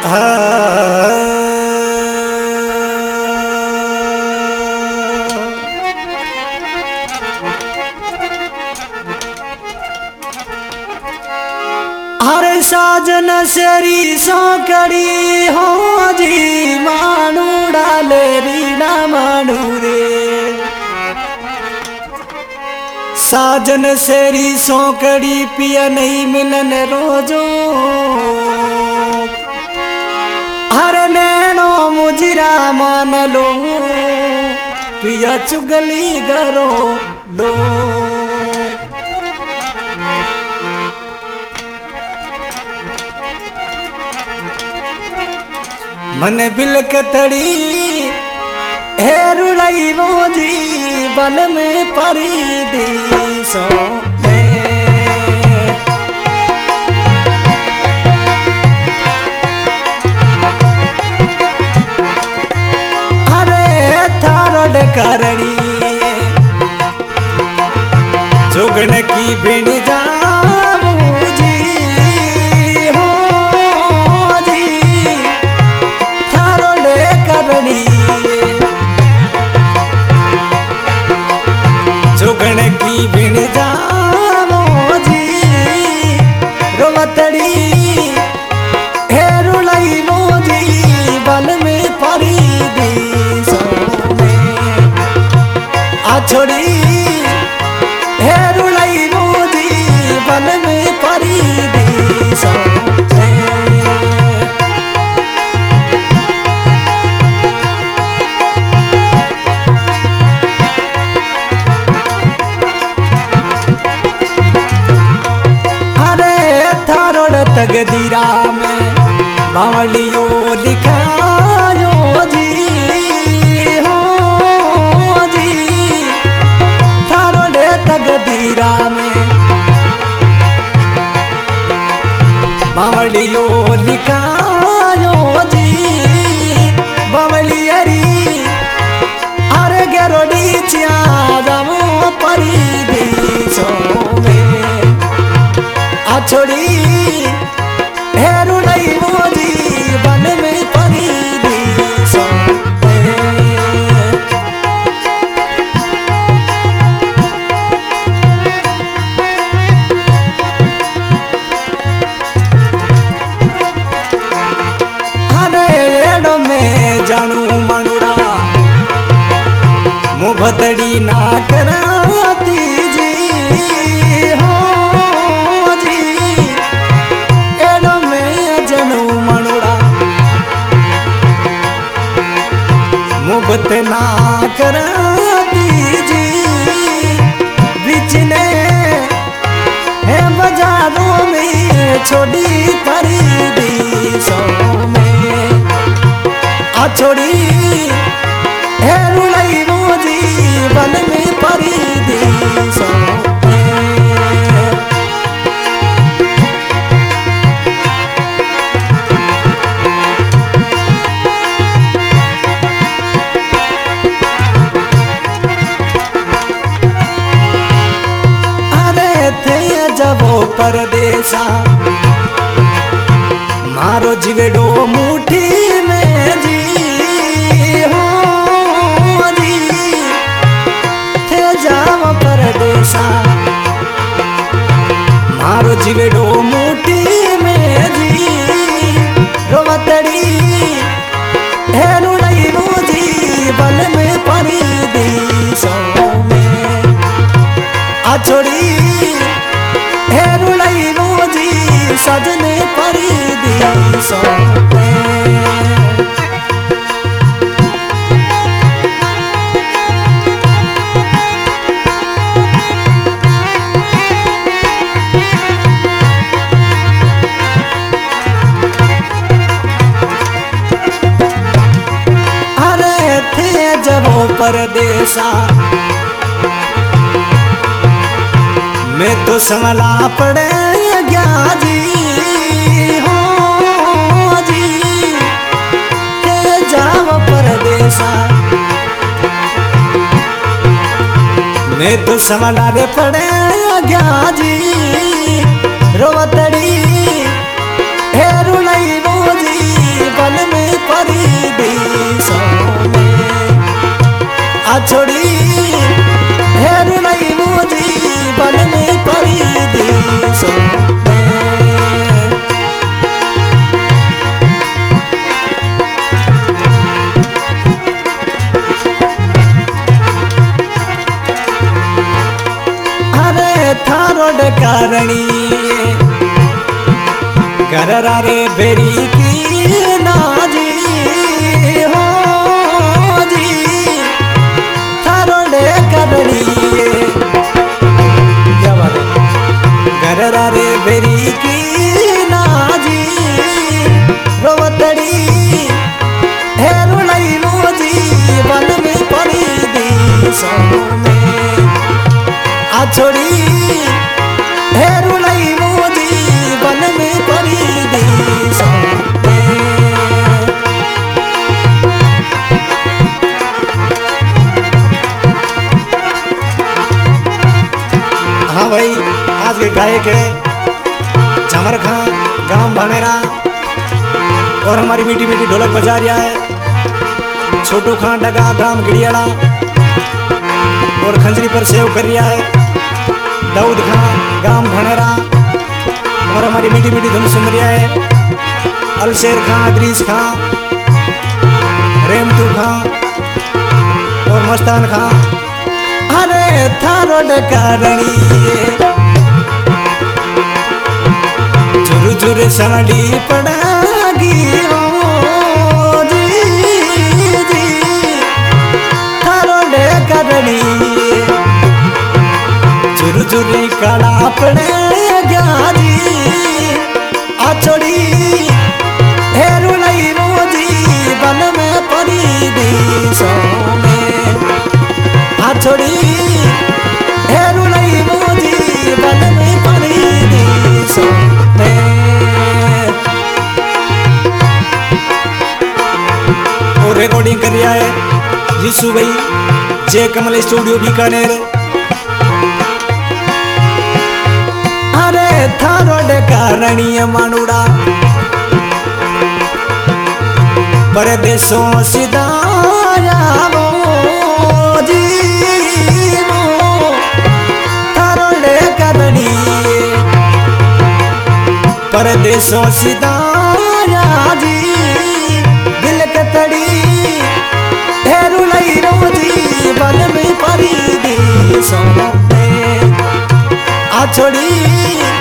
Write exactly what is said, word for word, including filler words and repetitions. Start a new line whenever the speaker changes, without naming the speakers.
हरे साजन सेरी सौकड़ी हो जी मानू डाले रीना मानू रे साजन सेरी सौकड़ी पिया नहीं मिलन रोजो हर नैनो मुजरा मान लो पिया चुगली करो दो मन बिलकतड़ी हेरुलाई मोजी बल में परी दी सो अरे थारड करड़ी जुगन की भिड़ जा जुगन की बिन जामो जी रोवतड़ी हेरुलाई मोजी बल में परी दी सो आ छोड़ी हेरुलाई मोजी बल में परी दी सो तगदीरा में बावलियो लिखायो जी हो जी थारो डे तगदीरा में बावलियो लिखायो जी बावलियरी अरे गेरोडी चिया जामो परी दी सो में आ छोड़ी हेरुलाई मोजी बन में परी दी सो अरे एड़ो में जानू मनुड़ा मुभतड़ी ना कराती जी हो जी मुबत ना कराती जी बिचने है बाजारों में छोड़ी परी दी सो में आ छोड़ी है रुलाई मोजी बल में परी दी सो जबो परदेसा मारो जिगड़ो मुठी में जी हो जी थे जाओ परदेसा मारो जिगड़ो मुठी में जी रोवतड़ी हेरुलाई मोजी बल में परी दी सो में आ छोड़ी हेरुलाई मोजी सजने परी दी सो अरे थे जबो परदेसा मैं तो संभला पड़े गया जी हो जी के जाओ परदेसा मैं तो संभला रे पड़े गया जी रोवतड़ी हेरुलाई मोजी करणी घर रे बेरी की नाजी हो जी थारो डे करणी क्या बात है घर रे बेरी की नाजी रोवतड़ी हेरु लई मोजी बन में पड़ी दी सो में आ छोड़ी हेरु लई मोजी बन में पड़ी दी सो में। हाँ भाई आज के गायक है झमर खां गांव भनेरा और हमारी मीठी मीठी ढोलक बजा रहा है छोटू खां डगा गांव गिड़ियाड़ा और खंजरी पर सेव कर रहा है दाऊद खां गांव भनेरा और हमारी मीठी मीठी धुन सुन रहा है अलशेर खां अदरीस खां रेमतू खां और मस्तान खां अरे थारो डकारणी झुर झुर साड़ी पड़ागी ओ जी जी थारो डकारणी झुर झुर काला पड़ेगा जी आ छोड़ी हेरु लई मोजी बन में पड़ी दी सो में आ छोड़ी हेरु लई मोजी बन में पड़ी दी सो में। और रिकॉर्डिंग कर रहा है यीशु भाई जय कमल स्टूडियो बीकानेर। अरे थारो डकारणी मानुड़ा परदेशों सिदाया जी थारो डकारणी परदेशों सिदाया जी दिल कतड़ी हेरु लई रोजी बन में पड़ी दी सो में आ छोड़ी